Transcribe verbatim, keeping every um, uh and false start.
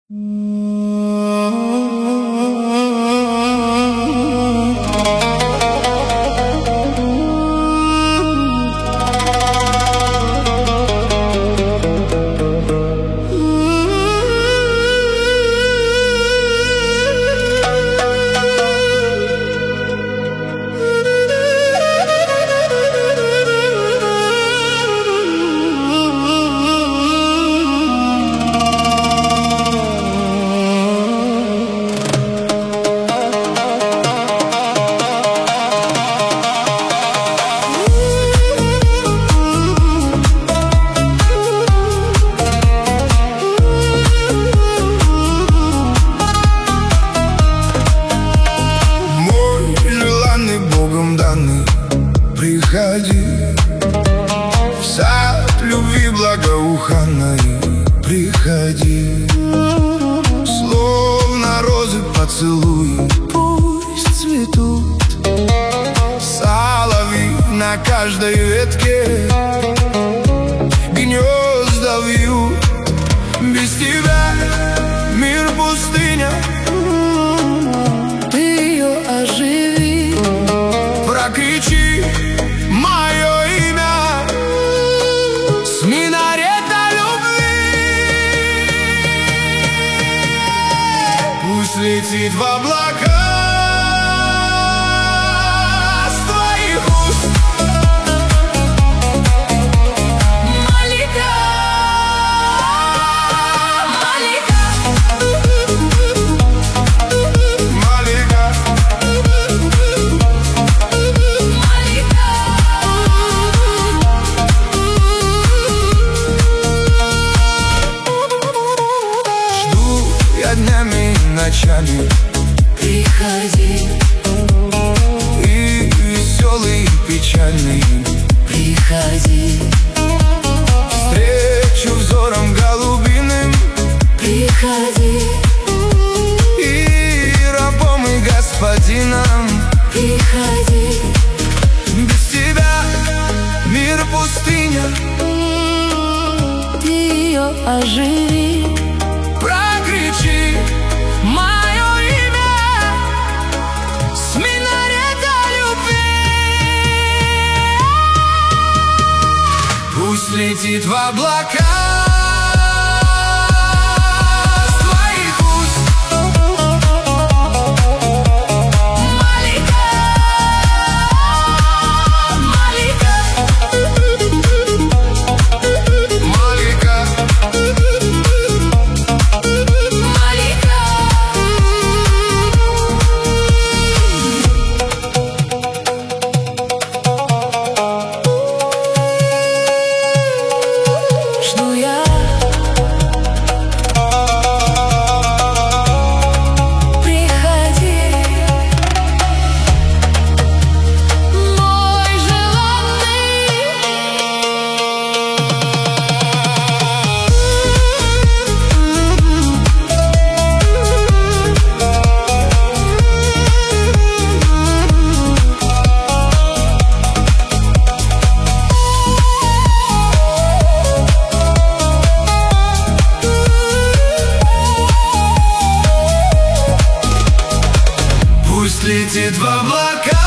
Приходи в сад любви благоуханной, приходи, словно розы поцелуи пусть цветут, соловьи на каждой ветке гнезда вьют. Без тебя мир пустыня, ты ее оживи, прокричи мое имя с минарета любви. Пусть летит в облака с твоих уст Малика, Малика, Малика. Днями и ночами приходи, и веселый, и печальный приходи, встречу взором голубиным приходи, и рабом, и господином приходи. Без тебя мир пустыня, ты ее оживи, прокричи мое имя с минарета любви. Пусть летит в облака с твоих уст Малика, Малика, Малика. жду я, приходи, мой желанный. Пусть летит в облака